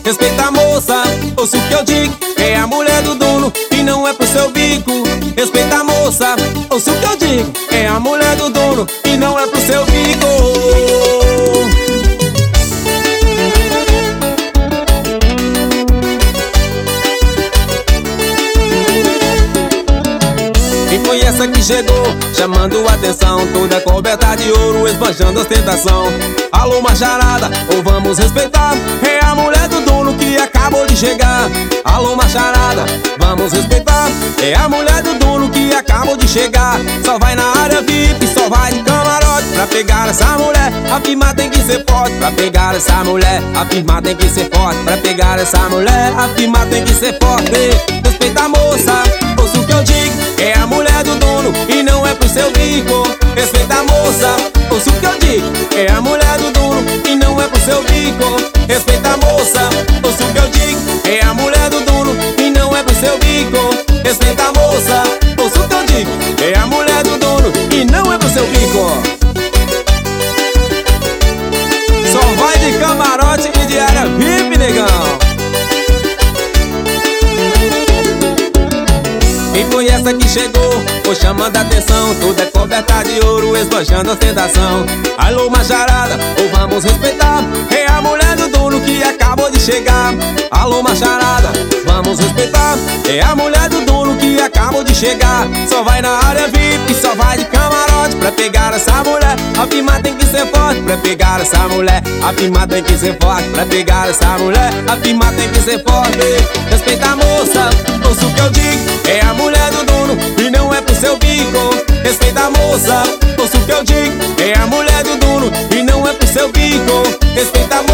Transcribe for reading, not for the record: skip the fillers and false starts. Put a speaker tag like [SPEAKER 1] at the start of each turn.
[SPEAKER 1] Respeita a moça, ouça o que eu digo. É a mulher do dono e não é pro seu bico. Respeita a moça, ouça o que eu digo. É a mulher do dono e não é pro seu bico. Quem foi essa que chegou, chamando a atenção, toda coberta de ouro, esbanjando ostentação? Alô, macharada, ou vamos respeitar? É a mulher do dono que acabou de chegar. Alô, macharada, vamos respeitar? É a mulher do dono que acabou de chegar. Só vai na área VIP, só vai de camarote. Pra pegar essa mulher, a firma tem que ser forte. Pra pegar essa mulher, a firma tem que ser forte. Pra pegar essa mulher, a firma tem que ser forte. Respeita a moça, ouça o que eu digo. É a mulher do dono e não é pro seu bico. Respeita a moça, ouça o que eu digo. É a mulher do dono e não é pro seu bico. Respeita a moça, ouça o que eu digo. É a mulher do dono e não é pro seu bico. Respeita a moça, ouça o que eu digo. É a mulher do dono e não é pro seu bico. Só vai de camarote e de área VIP, negão. Quem foi essa que chegou, foi chamando a atenção, toda coberta de ouro, esbanjando ostentação? Alô, macharada, ou vamos respeitar? É a mulher do dono que acabou de chegar. Alô, macharada, vamos respeitar? É a mulher do dono que acabou de chegar. Só vai na área VIP, só vai de camarote. Pra pegar essa mulher, a firma tem que ser forte. Pra pegar essa mulher, a firma tem que ser forte. Pra pegar essa mulher, a firma tem que ser forte. Respeita a moça, ouça o que eu digo. É a mulher do dono e não é pro seu bico. Respeita a moça, ouça o que eu digo. É a mulher do dono e não é pro seu bico. Respeita a